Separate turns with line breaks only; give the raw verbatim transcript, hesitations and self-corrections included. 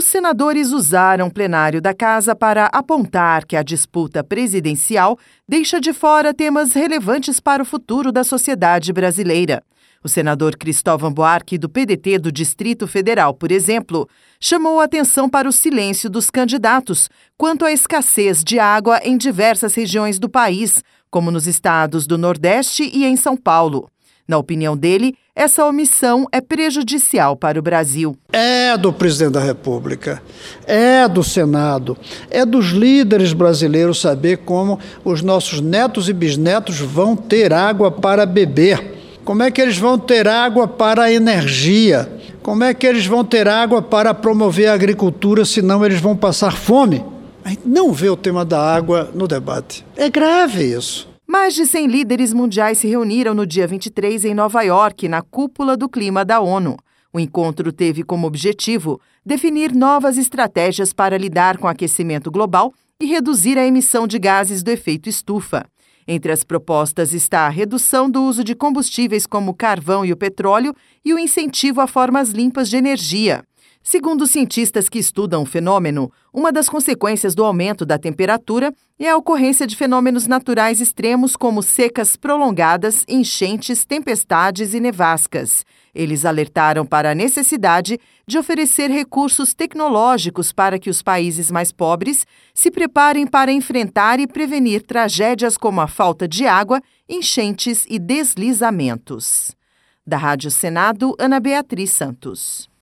senadores usaram o plenário da Casa para apontar que a disputa presidencial deixa de fora temas relevantes para o futuro da sociedade brasileira. O senador Cristóvão Buarque, do P D T do Distrito Federal, por exemplo, chamou a atenção para o silêncio dos candidatos quanto à escassez de água em diversas regiões do país, como nos estados do Nordeste e em São Paulo. Na opinião dele, essa omissão é prejudicial para o Brasil.
É do presidente da República, é do Senado, é dos líderes brasileiros saber como os nossos netos e bisnetos vão ter água para beber. Como é que eles vão ter água para a energia? Como é que eles vão ter água para promover a agricultura, senão eles vão passar fome? A gente não vê o tema da água no debate. É grave isso.
Mais de cem líderes mundiais se reuniram no dia vinte e três em Nova York, na cúpula do clima da ONU. O encontro teve como objetivo definir novas estratégias para lidar com o aquecimento global e reduzir a emissão de gases do efeito estufa. Entre as propostas está a redução do uso de combustíveis como o carvão e o petróleo e o incentivo a formas limpas de energia. Segundo os cientistas que estudam o fenômeno, uma das consequências do aumento da temperatura é a ocorrência de fenômenos naturais extremos como secas prolongadas, enchentes, tempestades e nevascas. Eles alertaram para a necessidade de oferecer recursos tecnológicos para que os países mais pobres se preparem para enfrentar e prevenir tragédias como a falta de água, enchentes e deslizamentos. Da Rádio Senado, Ana Beatriz Santos.